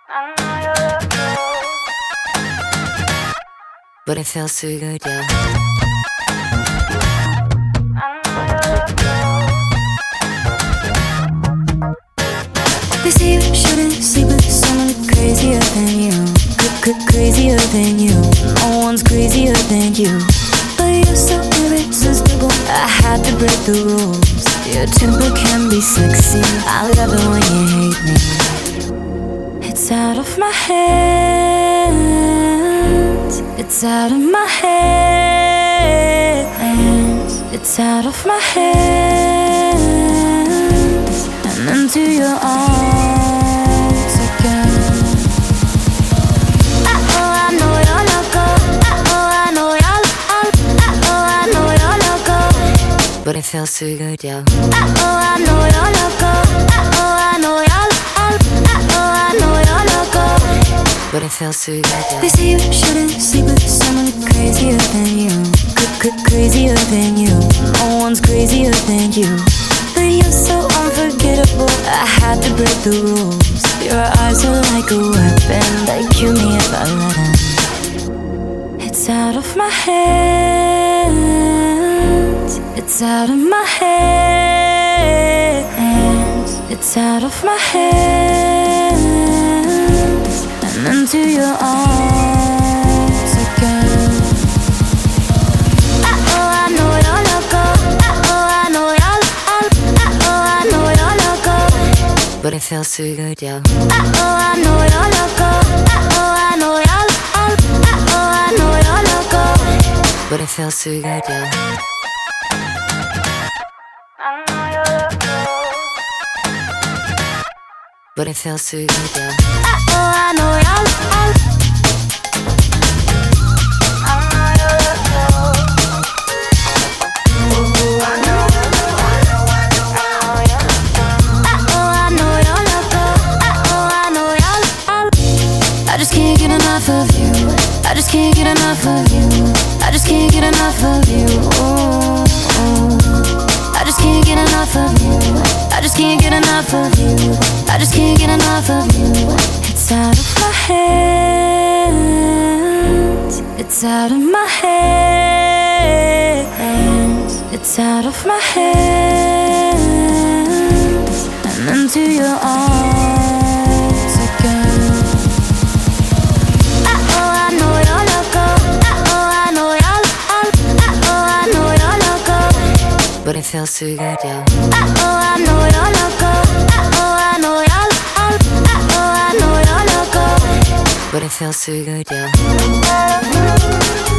But it feels so good, yeah. They say you shouldn't sleep with someone crazier than you. Crazier than you. No one's crazier than you. But you're so irresistible, I had to break the rules. Your temper can be sexy, I love it when you hate me. It's out of my hands. It's out of my hands. It's out of my hands. And into your arms again. Oh, I know you're loco. Oh, I know you're oh, I know you're loco. But it feels so good, yeah. Oh, I know you're loco. Oh, I know you're oh, I know you're loco. But it feels so good, yeah. They say you shouldn't sleep with someone crazier than you. Crazier than you. No one's crazier than you. But you're so unforgettable, I had to break the rules. Your eyes are like a weapon, they kill me if I let them. It's out of my hands. It's out of my hands. It's out of my hands. And into your arms again. Oh, I know you're loco. Oh, I know you're oh, I know you're loco. But it feels so good, yeah. Oh, I know you're loco. Oh, I know you're oh, I know you're loco. But it feels so good, yeah. But it feels so good, yeah. Oh, I know you're I just can't get enough of you. I just can't get enough of you. I just can't get enough of you. Ooh, ooh. I just can't get enough of you. I just can't get enough of you. I just can't get enough of you. It's out of my hands. It's out of my hands. It's out of my hands. And into your arms again. But it feels so good, yeah. Oh, I know you're loco. Oh, I know you're oh, I know you're loco. But it feels so good, yeah.